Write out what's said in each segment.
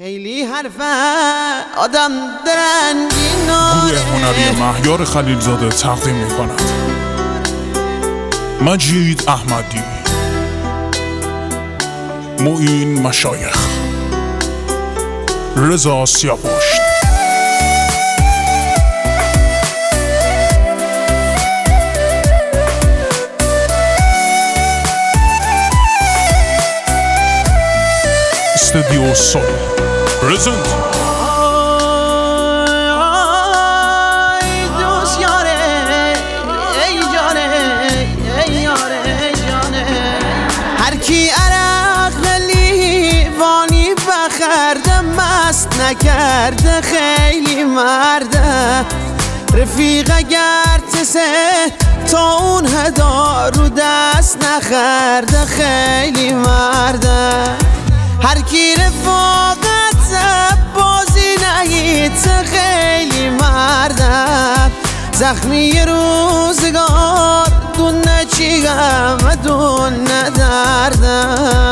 خیلی حرفه آدم درنگی ناره. گروه هنری مهیار خلیلزاده تقدیم می‌کند مجید احمدی، معین مشایخ، رضا سیاپشت. استودیو سول پرزنت. هر کی عرق لیوانی بخرده مست نکرده خیلی مرده. رفیق اگر تسه تا اون هدا رو دست نخرده خیلی مرده. هر کی رفاقت بازی نهید خیلی مرده. زخمی روزگار دونه چی غم دونه درده.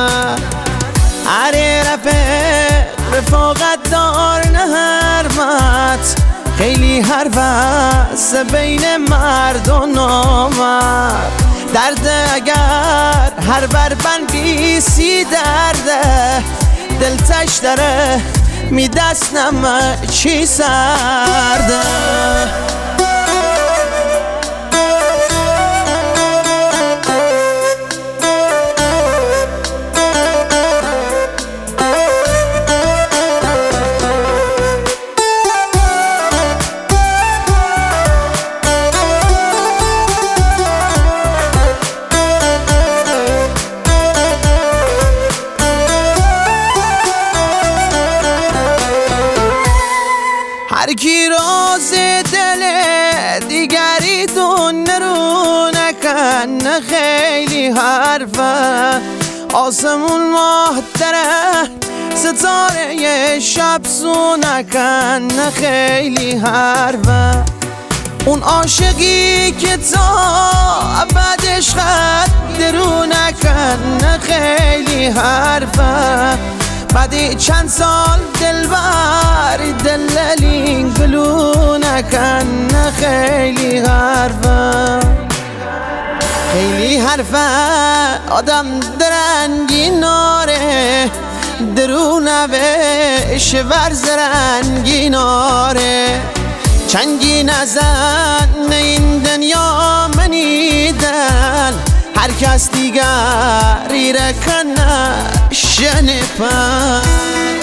هر رفاقت دار نه حرمت خیلی حرف است بین مرد و نامرد. درده اگر هر بربن بیسی درده دلتش داره میدست نمه چی سرده. هر کی راز دل دیگری دونه رو نکنه خیلی حرفه. آسمون ماه داره ستاره یه شب سو نکنه خیلی حرفه. اون عاشقی که تا ابدش خط درو نکنه خیلی حرفه. بعدی چند سال دلبر دللین گلو نکنه خیلی حرفه. خیلی حرفه آدم درنگی ناره. درونه بهش ورز رنگی ناره. چنگی نزن این دنیا منیدن هر کس دیگری رکنه شنپن.